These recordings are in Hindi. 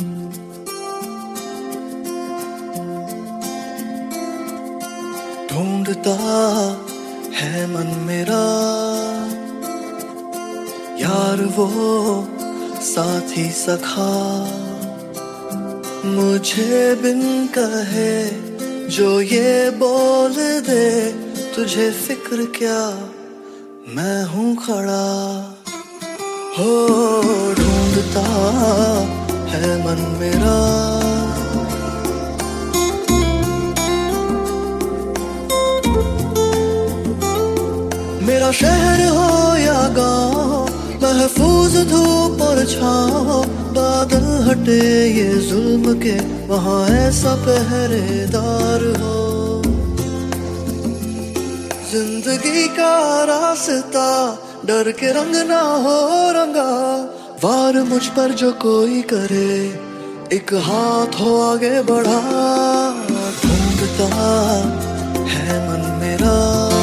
ढूंढता है मन मेरा यार वो साथी सखा, मुझे बिन कहे जो ये बोल दे, तुझे फिक्र क्या मैं हूँ खड़ा। हो ढूंढता है मन मेरा मेरा शहर हो या गाँव, महफूज धूप और छाँव, बादल हटे ये जुल्म के वहाँ ऐसा पहरेदार हो। जिंदगी का रास्ता डर के रंग ना हो रंगा, वार मुझ पर जो कोई करे एक हाथ हो आगे बढ़ा। ढूंढता है मन मेरा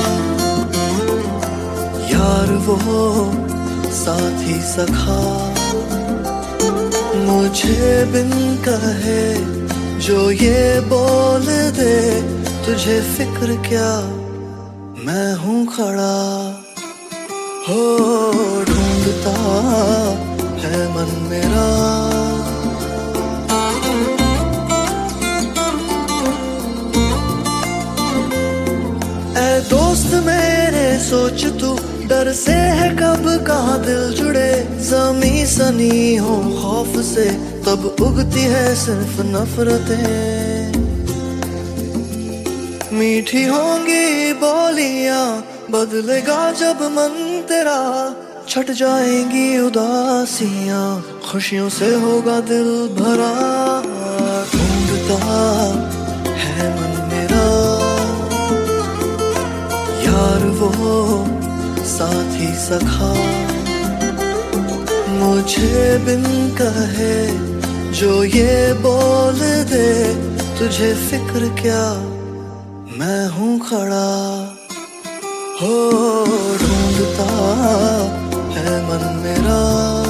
यार वो साथी सखा, मुझे बिन कहे जो ये बोल दे, तुझे फिक्र क्या मैं हूँ खड़ा। हो ढूंढता है मन मेरा ऐ दोस्त मेरे सोच तू, डर से है कब कहाँ दिल जुड़े, ज़मीं सनी हो खौफ से तब उगती है सिर्फ नफरतें। मीठी होंगी बोलियां बदलेगा जब मन तेरा, छट जाएंगी उदासियां खुशियों से होगा दिल भरा। ढूंढता है मन मेरा यार वो साथी सखा, मुझे बिन कहे जो ये बोल दे, तुझे फिक्र क्या मैं हूँ खड़ा। हो ढूंढता है मन मेरा